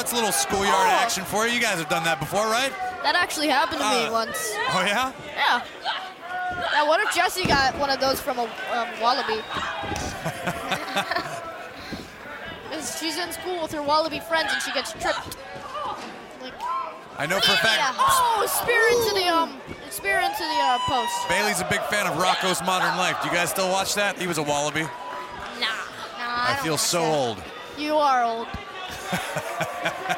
That's a little schoolyard action for you. You guys have done that before, right? That actually happened to me once. Oh, yeah? Yeah. Now, what if Jessie got one of those from a wallaby? She's in school with her wallaby friends and she gets tripped. Like, I know for a fact. yeah. Oh, spear into the post. Bailey's a big fan of Rocco's Modern Life. Do you guys still watch that? He was a wallaby. Nah. I feel so old. You are old.